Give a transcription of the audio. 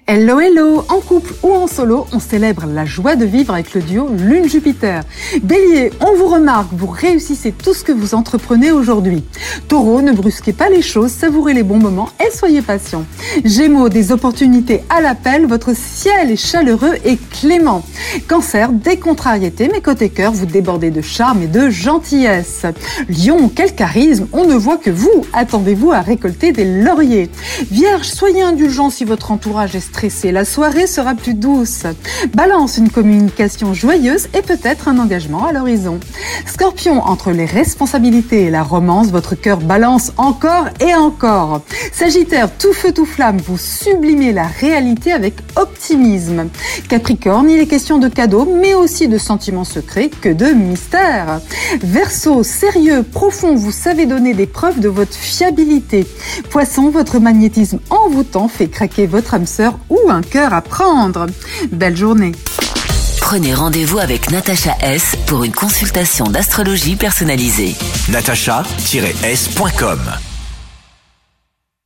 Hello hello, en couple ou en solo, on célèbre la joie de vivre avec le duo Lune-Jupiter. Bélier, on vous remarque, vous réussissez tout ce que vous entreprenez aujourd'hui. Taureau, ne brusquez pas les choses, savourez les bons moments et soyez patient. Gémeaux, des opportunités à l'appel, votre ciel est chaleureux et clément. Cancer, des contrariétés, mais côté cœur, vous débordez de charme et de gentillesse. Lion, quel charisme, on ne voit que vous, attendez-vous à récolter des lauriers. Vierge, soyez indulgent si votre entourage est stressé, la soirée sera plus douce. Balance, une communication joyeuse et peut-être un engagement à l'horizon. Scorpion, entre les responsabilités et la romance, votre cœur balance encore et encore. Sagittaire, tout feu tout flamme, vous sublimez la réalité avec optimisme. Capricorne, il est question de cadeaux, mais aussi de sentiments secrets que de mystères. Verseau, sérieux, profond, vous savez donner des preuves de votre fiabilité. Poisson, votre magnétisme envoûtant fait craquer votre âme sœur ou un cœur à prendre. Belle journée. Prenez rendez-vous avec Natacha S pour une consultation d'astrologie personnalisée. natacha-s.com